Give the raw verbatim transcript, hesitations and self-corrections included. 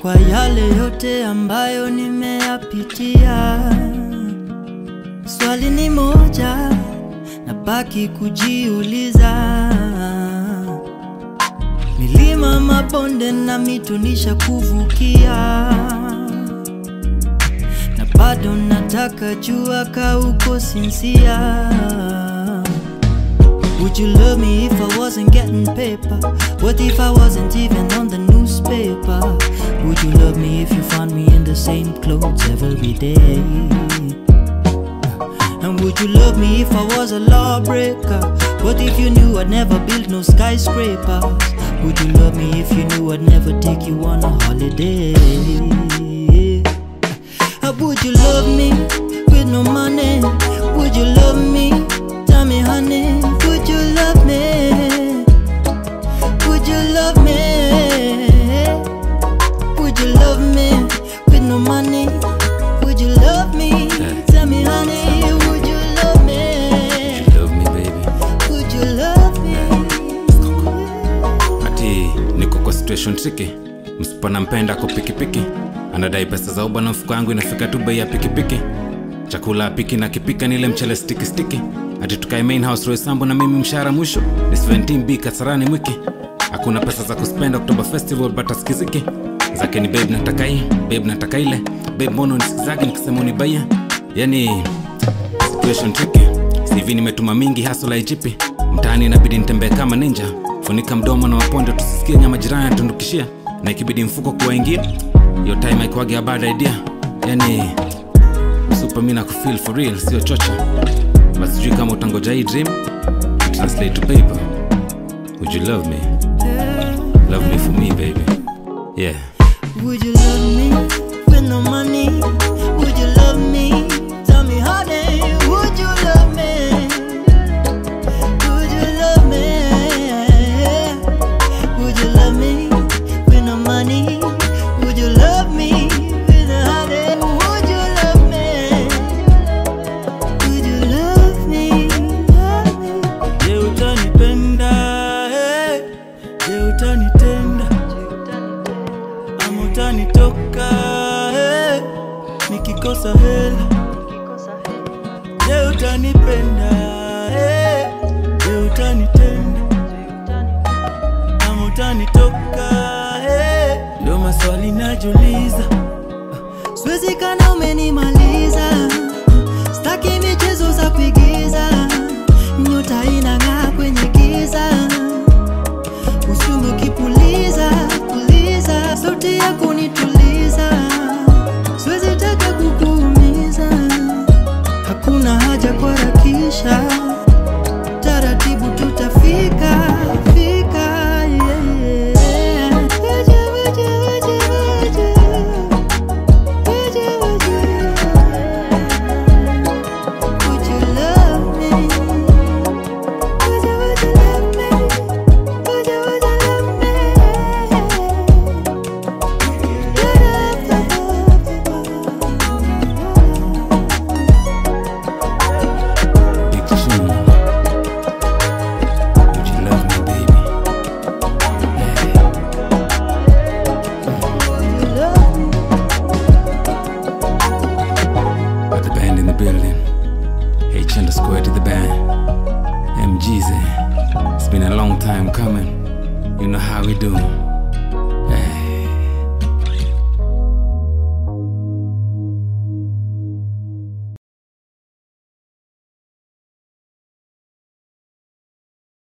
kwa yale yote ambayo nimeyapitia. Swali ni moja, nabaki kujiuliza. Milima, mabonde na mito nisha kuvukia, na bado nataka jua ka uko sincere. Would you love me if I wasn't getting paper? What if I wasn't even on the newspaper? Would you love me if you found me in the same clothes every day? And would you love me if I was a lawbreaker? What if you knew I'd never build no skyscrapers? Would you love me if you knew I'd never take you on a holiday? Or would you love me with no money? Would you love me? Tell me honey, would you love me? Would you love me? Would you love me with no money? Would you love me? Tell me honey, would you love me? Would you love me baby? Would you love me? Ati niko kwa situation tricky. Msipa nampenda kwa pikipiki, anadai pesa za uba na mfuko yangu inafika tu bei ya pikipiki. Chakula piki na kipika nile mchele sticky sticky. Ati tukae main house Roy Sambo na mimi mshahara mwisho ni seventeen B Kasarani mwiki. Hakuna pesa za kuspend October festival but askiziki. Zake ni babe nataka hii, babe nataka ile. Babe mono nisikizage nikisema unibaia. Yani situation tricky. C V nimetuma mingi hustle ijipi. Mtaani inabidi nitembee kama ninja. Funika mdomo na waponde tusisikie nyama jirani atundukishia. Na ikibidi mfuko kuwaingia, your time haikuwagi a bad idea. Yani super mina kufeel for real, sio chocha. But sijui kama utangoja hii dream translate to paper. Would you love me? Love me for me baby. Yeah. Would you love me with no money? Would you love me? Tell me honey, would you love me? Would you love me? Would you love me with no money? Would you love me with no honey? Would you love me? Would you love me? Love me? Je utanipenda? Hey, je utanitenda? Ama utanitoka? Hey, nikikosa hela. Je utanipenda? Hey, je utanitenda? Ama utanitoka? Hey, ndo maswali najiuliza. Siwezi kana umenimaliza. Staki michezo za kuigiza. Nyota inang'aa kwenye giza. Usimu kipuliza, puliza. Sauti yako nituliza. Siwezi taka kukuumiza. Hakuna haja kuharakisha. Taratibu tutafika, fika, yeah. Would you, would you, would you, would you? Would you, would you? Would you love me? Would you, would you love me? Would you, would you love me? Big tune. Would you love me baby? Yeah. Got the band in the building. H underscore to the band. M G Z. It's been a long time coming. You know how we do.